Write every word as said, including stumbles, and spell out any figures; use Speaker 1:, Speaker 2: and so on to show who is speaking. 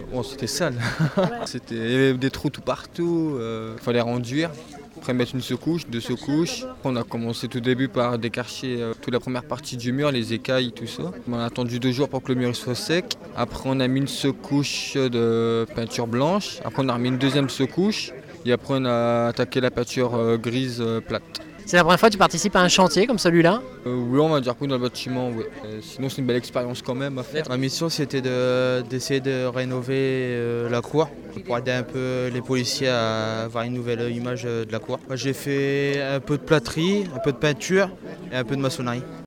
Speaker 1: Bon, c'était sale. C'était, il y avait des trous tout partout, il euh, fallait renduire. Après mettre une secouche, deux secouches. On a commencé tout début par décarcher euh, toute la première partie du mur, les écailles, tout ça. On a attendu deux jours pour que le mur soit sec. Après on a mis une secouche de peinture blanche. Après on a remis une deuxième secouche. Et après on a attaqué la peinture euh, grise euh, plate.
Speaker 2: C'est la première fois que tu participes à un chantier comme celui-là?
Speaker 1: Euh, oui, on va dire que oui, dans le bâtiment, oui. Euh, sinon, c'est une belle expérience quand même à faire.
Speaker 3: Ma mission, c'était de, d'essayer de rénover euh, la cour pour aider un peu les policiers à avoir une nouvelle image de la cour. Moi, j'ai fait un peu de plâterie, un peu de peinture et un peu de maçonnerie.